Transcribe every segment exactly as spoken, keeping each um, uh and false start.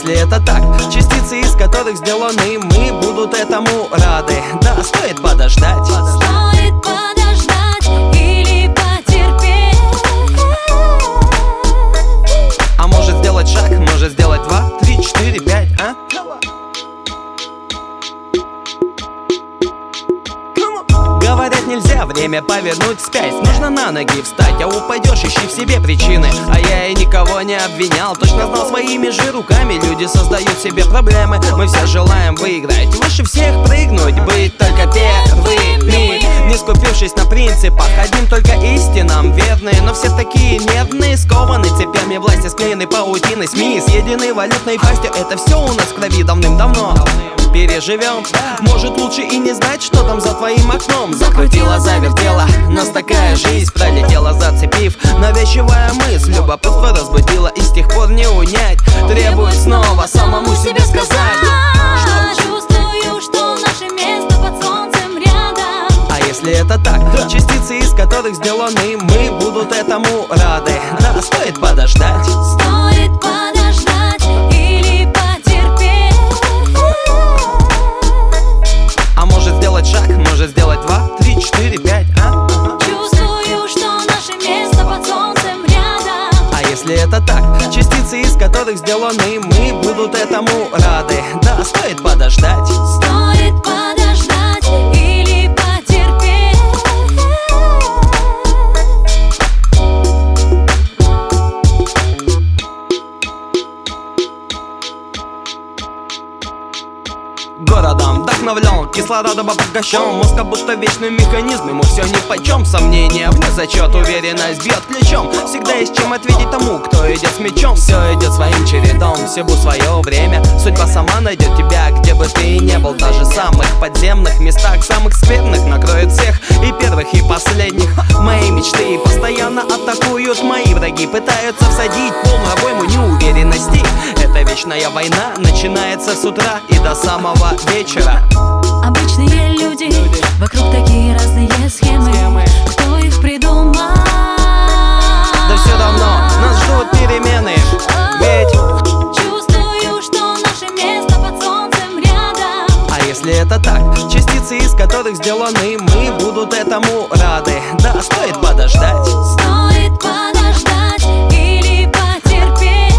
если это так, частицы, из которых сделаны мы, будут этому рады. Да, стоит подождать. Стоит подождать или потерпеть. А может сделать шаг, может сделать два, три, четыре, пять, а? Говорят, нельзя время повернуть вспять. Нужно на ноги встать, а упадешь, ищи в себе причины. А я и никого не обвинял, точно знал, своими же руками люди создают себе проблемы. Мы все желаем выиграть, выше всех прыгнуть, быть только первыми, не скупившись на принципах, одним только истинам верны. Но все такие нервные, скованы цепями власти, склеены паутиной СМИ, съедены валютной пастью. Это все у нас в крови давным-давно. Переживем, может лучше и не знать, что там за твоим окном. Закрутила, завертела, нас такая жизнь пролетела, зацепив навязчивая мысль, любопытство разбудила, и с тех пор не унять. Требует снова самому себе сказать, что чувствую, что наше место под солнцем рядом. а если это так, частицы, из которых сделаны мы, будут этому рады. Да, стоит подождать. Стоит подождать или потерпеть. А может сделать шаг, может сделать два, три, четыре, пять, а? Чувствую, что наше место под солнцем рядом. А если это так, частицы, из которых сделаны мы, будут этому рады. Да, стоит подождать. Стоит подождать или потерпеть. Городом вдохновлен, кислородом обогащен, мозг как будто вечный механизм, ему все нипочем. Сомнения вне зачет, уверенность бьет ключом. Всегда есть чем ответить тому, кто идет с мечом. Все идет своим чередом, всему свое время. Судьба сама найдет тебя, где бы ты ни был. Даже в самых подземных местах, самых скверных, накроет всех, и первых, и последних. Мои мечты постоянно атакуют мои враги, пытаются всадить полную обойму неуверенности. Эта вечная война начинается с утра и до самого вечера. Обычные люди, вокруг такие разные схемы. Кто их придумал? Да все равно нас ждут перемены. Ведь чувствую, что наше место под солнцем рядом. а если это так, частицы, из которых сделаны мы, будут этому рады. Да, стоит подождать. Стоит подождать или потерпеть.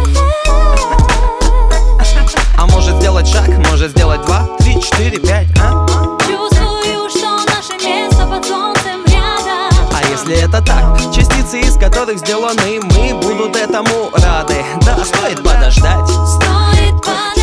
А может сделать шаг, может сделать два, три, четыре, пять, а? Чувствую, что наше место под солнцем рядом. А если это так, частицы, из которых сделаны мы, будут этому рады. Да, стоит подождать. Стоит подождать.